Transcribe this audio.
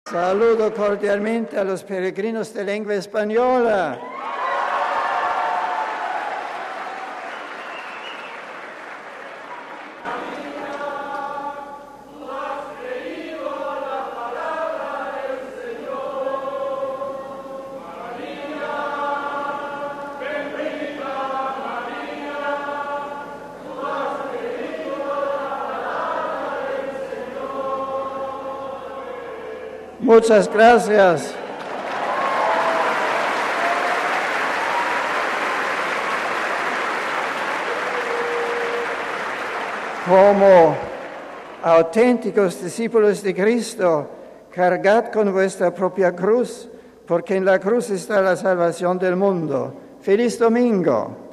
Saludo cordialmente a los peregrinos de lengua española. Muchas gracias. Como auténticos discípulos de Cristo, cargad con vuestra propia cruz, porque en la cruz está la salvación del mundo. ¡Feliz domingo!